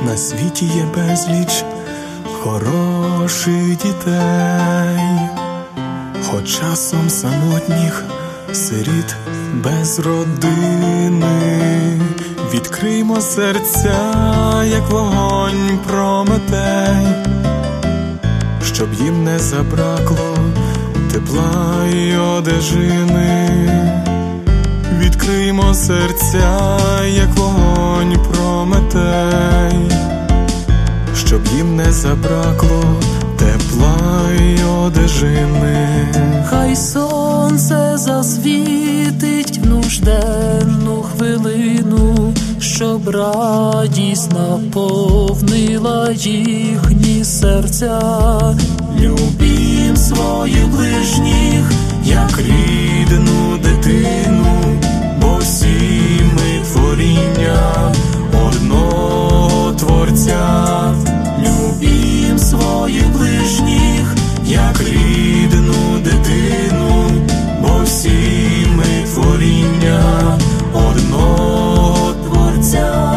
На світі є безліч хороших дітей, хоч часом самотніх сиріт без родини. Відкриймо серця, як вогонь Прометей, щоб їм не забракло тепла й одежини. Відкриймо серця, як вогонь Прометей, щоб їм не забракло тепла й одежини. Хай сонце засвітить в нужденну хвилину, щоб радість наповнила їхні серця. Любім своїх ближніх, як рідну дитину, бо всі ми творіння одного Творця. Любім своїх ближніх, як рідну дитину, бо всі ми творіння одного Творця.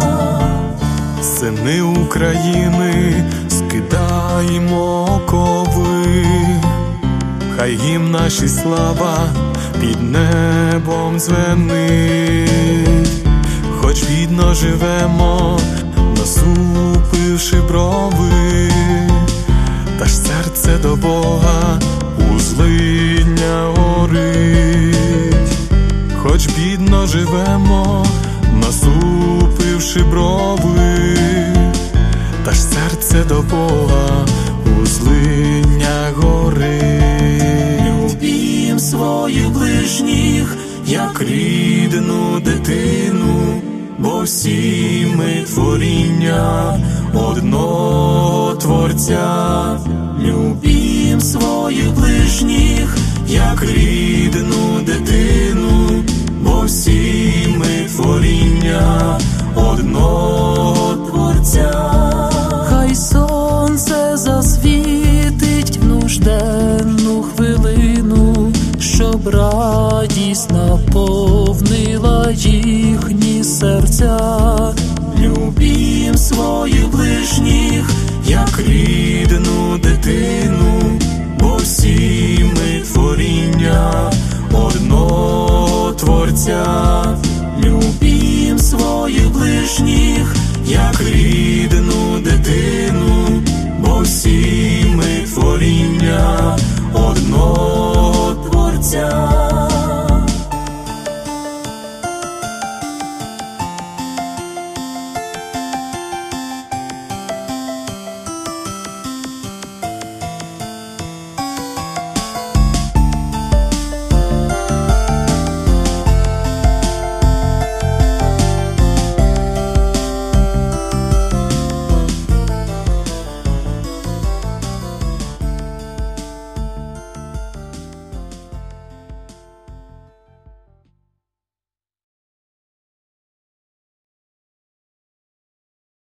Сини України, скидаємо окови, хай гімн наші слава під небом дзвенить. Хоч бідно живемо, насупивши брови, та ж серце до Бога у злидня горить. Хоч бідно живемо, насупивши брови, та ж серце до Бога у злидня горить. Любім своїх ближніх, як рідну дитину, бо всі ми творіння одного Творця. Любім своїх ближніх, як рідну дитину, бо всі ми творіння одного Творця. Хай сонце засвітить в нужденну хвилину, щоб радість наповнила їхні серця.